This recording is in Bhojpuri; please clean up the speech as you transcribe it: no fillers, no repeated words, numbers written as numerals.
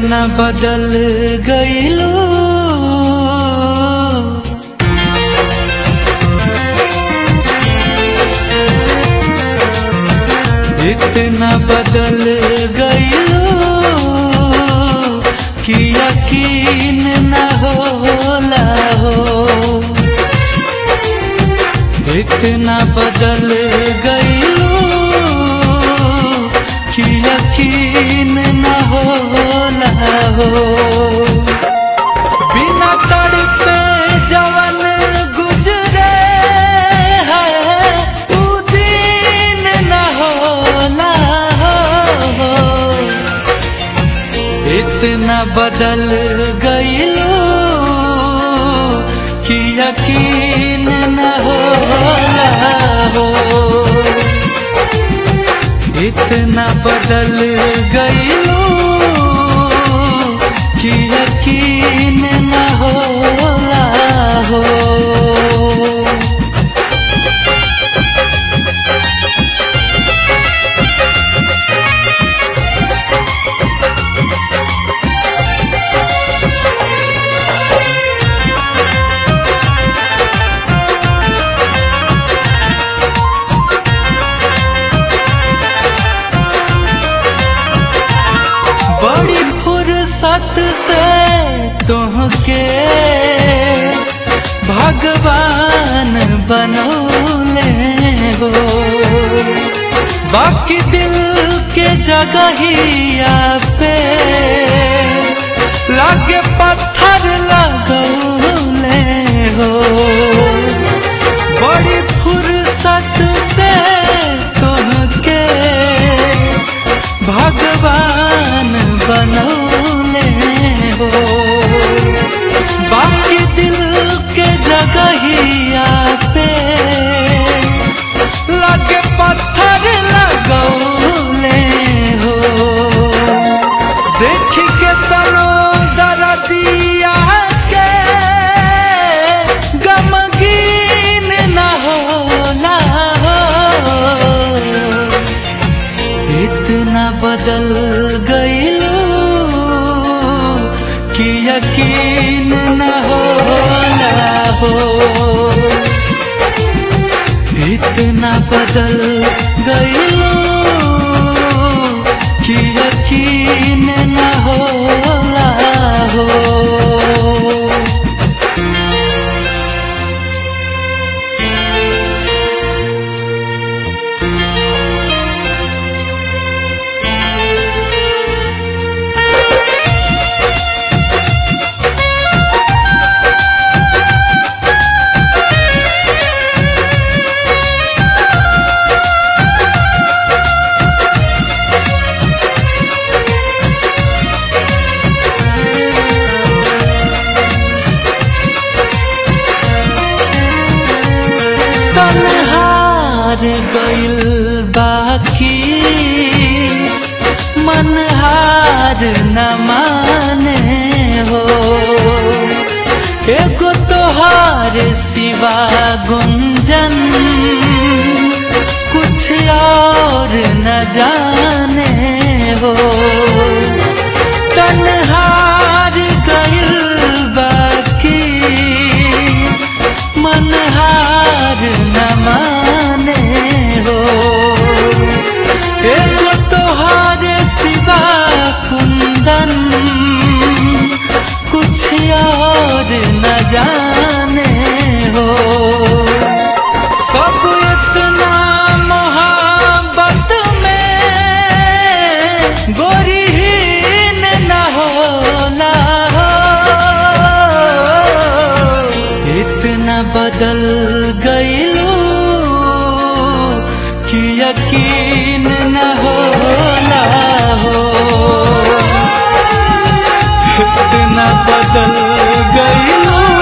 इतना बदल गईलो, इतना बदल गईलो कि यकीन न होला हो। इतना बदल गईलो कि यकीन न होला हो। बिना तड़पे जवन गुजरे है उ दिन न होला हो। इतना बदल गईलो कि यकीन न होला हो। इतना बदल गईलो कि यकीन न होला हो। बड़ी फुर्सत से तुहके भगवान बनौले हो। बाकी दिल के जगहिया पे लागे पत्थर लगौले हो। बड़ी फुर्सत से तुहके भगवान बनौले हो। बाकी दिल के जगहिया पे लगे पत्थर लगौले हो। देख के तनो दर्दिया के गमगीन न होला हो। इतना बदल गईलो कि यकीन न होला हो। इतना बदल गईलो कि यकीन न होला हो। हार गइल बाकी मन हार न माने हो। एगो तोहार सिवा गुंजन कुछ और न जाने हो। तन्हार गइल बाकी मन हार न माने हो। एगो तोहार सिवा कुंदन कुछ और न जाने हो। सब इतना मोहब्बत में गोरीहीन न होला हो। इतना बदल गईलो कि यकीन न होला हो। इतना बदल गईलो